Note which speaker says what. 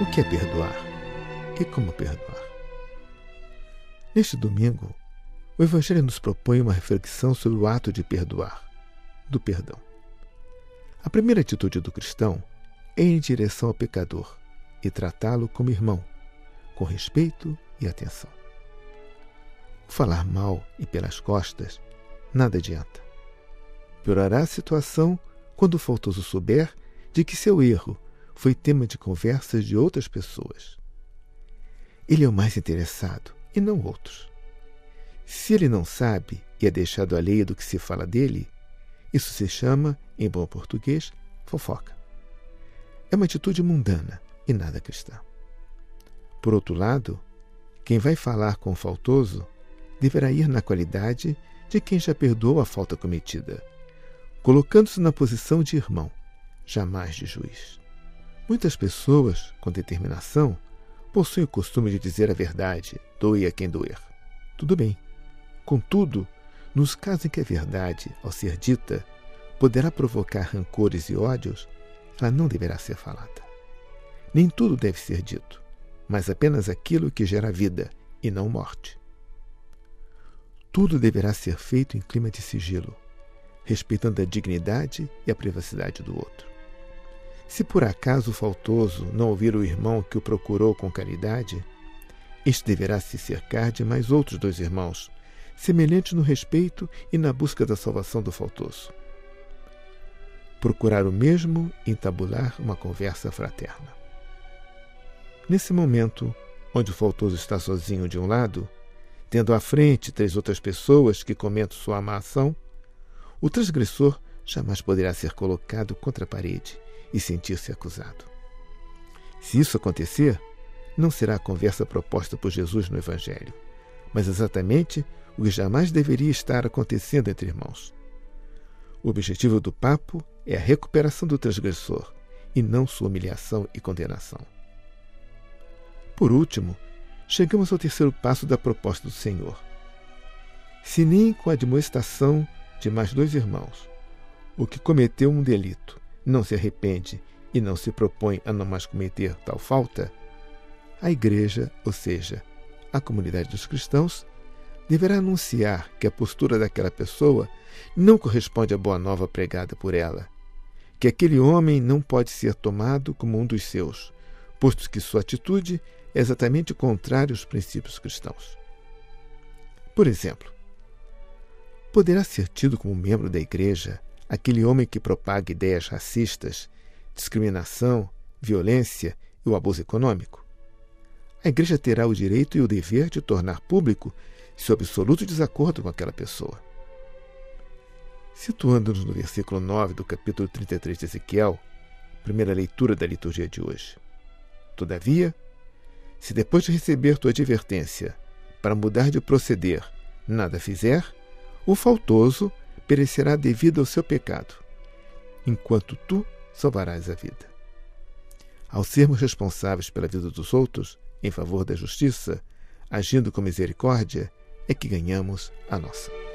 Speaker 1: O que é perdoar? E como perdoar? Neste domingo, o Evangelho nos propõe uma reflexão sobre o ato de perdoar, do perdão. A primeira atitude do cristão é ir em direção ao pecador e tratá-lo como irmão, com respeito e atenção. Falar mal e pelas costas nada adianta. Piorará a situação quando o faltoso souber de que seu erro foi tema de conversas de outras pessoas. Ele é o mais interessado e não outros. Se ele não sabe e é deixado alheio do que se fala dele, isso se chama, em bom português, fofoca. É uma atitude mundana e nada cristã. Por outro lado, quem vai falar com o faltoso deverá ir na qualidade de quem já perdoou a falta cometida, colocando-se na posição de irmão, jamais de juiz. Muitas pessoas, com determinação, possuem o costume de dizer a verdade, doe a quem doer. Tudo bem. Contudo, nos casos em que a verdade, ao ser dita, poderá provocar rancores e ódios, ela não deverá ser falada. Nem tudo deve ser dito, mas apenas aquilo que gera vida e não morte. Tudo deverá ser feito em clima de sigilo, respeitando a dignidade e a privacidade do outro. Se por acaso o faltoso não ouvir o irmão que o procurou com caridade, este deverá se cercar de mais outros 2 irmãos, semelhantes no respeito e na busca da salvação do faltoso. Procurar o mesmo e entabular uma conversa fraterna. Nesse momento, onde o faltoso está sozinho de um lado, tendo à frente 3 outras pessoas que comentam sua má ação, o transgressor jamais poderá ser colocado contra a parede e sentir-se acusado. Se isso acontecer, não será a conversa proposta por Jesus no Evangelho, mas exatamente o que jamais deveria estar acontecendo entre irmãos. O objetivo do papo é a recuperação do transgressor e não sua humilhação e condenação. Por último, chegamos ao terceiro passo da proposta do Senhor. Se nem com a admoestação de mais 2 irmãos, o que cometeu um delito não se arrepende e não se propõe a não mais cometer tal falta, a Igreja, ou seja, a comunidade dos cristãos, deverá anunciar que a postura daquela pessoa não corresponde à boa nova pregada por ela, que aquele homem não pode ser tomado como um dos seus, posto que sua atitude é exatamente contrária aos princípios cristãos. Por exemplo, poderá ser tido como membro da Igreja aquele homem que propaga ideias racistas, discriminação, violência e o abuso econômico? A Igreja terá o direito e o dever de tornar público seu absoluto desacordo com aquela pessoa. Situando-nos no versículo 9 do capítulo 33 de Ezequiel, primeira leitura da liturgia de hoje. Todavia, se depois de receber tua advertência para mudar de proceder, nada fizer, o faltoso perecerá devido ao seu pecado, enquanto tu salvarás a vida. Ao sermos responsáveis pela vida dos outros, em favor da justiça, agindo com misericórdia, é que ganhamos a nossa.